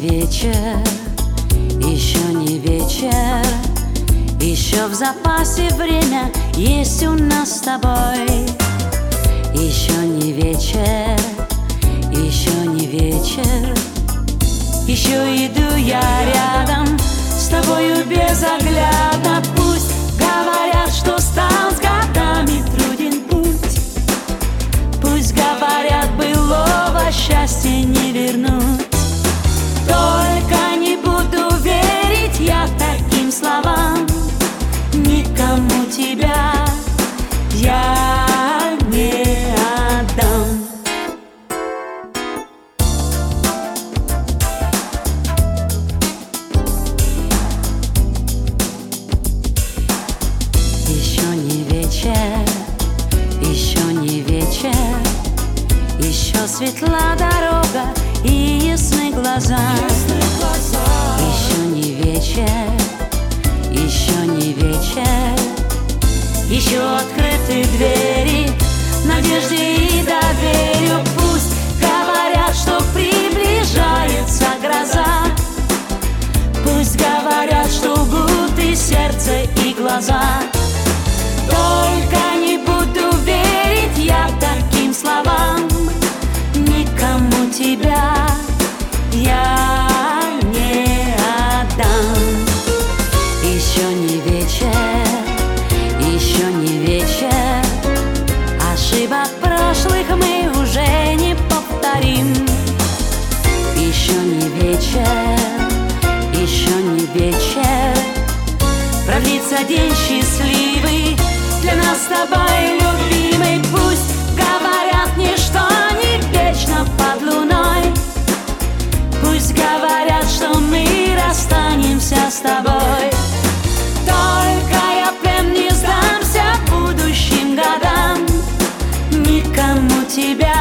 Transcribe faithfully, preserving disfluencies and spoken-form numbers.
вечер, еще не вечер, еще в запасе время есть у нас с тобой. Еще не вечер, еще не вечер, еще иду я рядом с тобою безоглядно. Пусть говорят, что стал с годами труден путь, пусть говорят, былого счастья не вернуть. Только не буду верить я таким словам, никому тебя я не отдам. Еще не вечер, еще не вечер, еще светла дорога и ясны глаза. Еще не вечер, еще не вечер, еще открыты двери надежде и доверию. Пусть говорят, что приближается гроза, пусть говорят, что лгут и сердце, и глаза. Только не буду верить я таким словам, никому тебя я не отдам. Еще не вечер, еще не вечер, ошибок прошлых мы уже не повторим. Еще не вечер, еще не вечер, продлится день счастливый для нас с тобой, любимый. Пусть говорят, ничто не вечно под луной, пусть говорят, что мы расстанемся с тобой. Только я прям не сдамся будущим годам, никому тебя